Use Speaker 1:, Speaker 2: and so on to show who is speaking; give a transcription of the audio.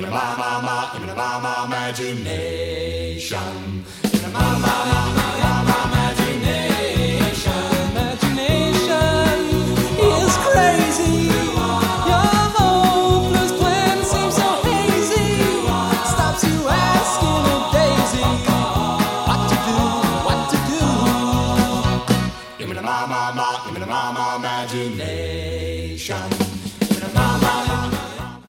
Speaker 1: imagination. Give me my imagination.
Speaker 2: Imagination is crazy. Your hopeless plan seems so hazy. Stops you asking a daisy what to do, what to do.
Speaker 1: Give me the my imagination. Give me the my